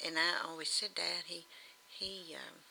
and I always said, Dad, he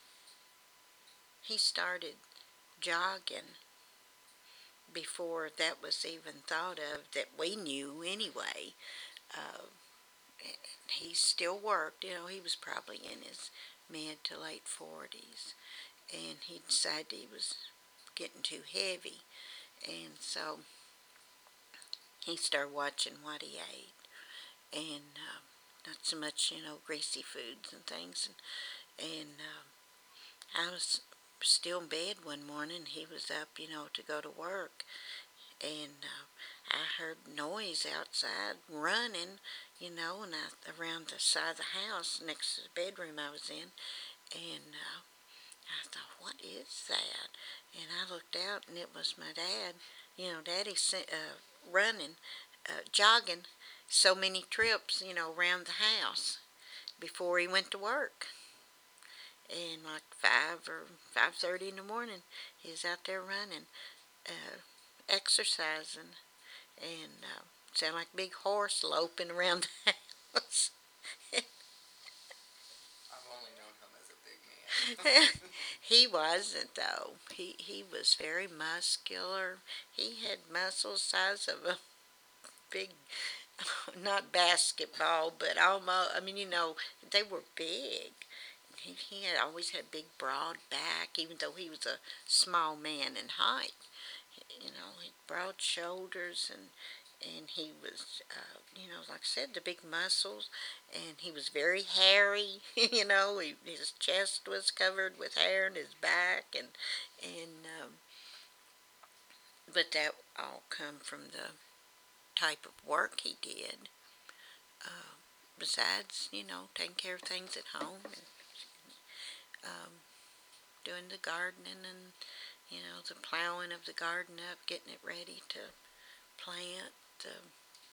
he started jogging before that was even thought of that we knew anyway. Uh, he still worked. He was probably in his mid to late 40s, and he decided he was getting too heavy, and so he started watching what he ate, and not so much, greasy foods and things, and I was still in bed one morning. He was up, to go to work, and I heard noise outside running, and around the side of the house next to the bedroom I was in, and I thought, what is that? And I looked out, and it was my dad. Daddy running, jogging so many trips, around the house before he went to work. And like 5 or 5:30 in the morning, he was out there running, exercising, and sounded like a big horse loping around the house. I've only known him as a big man. He wasn't though. He was very muscular. He had muscles size of a big, not basketball, but almost. I mean, they were big. He had always had big, broad back, even though he was a small man in height. He had broad shoulders, and he was, like I said, the big muscles, and he was very hairy. His chest was covered with hair, and his back, and but that all come from the type of work he did. Uh, Besides, taking care of things at home, and um, doing the gardening, and the plowing of the garden up, getting it ready to plant.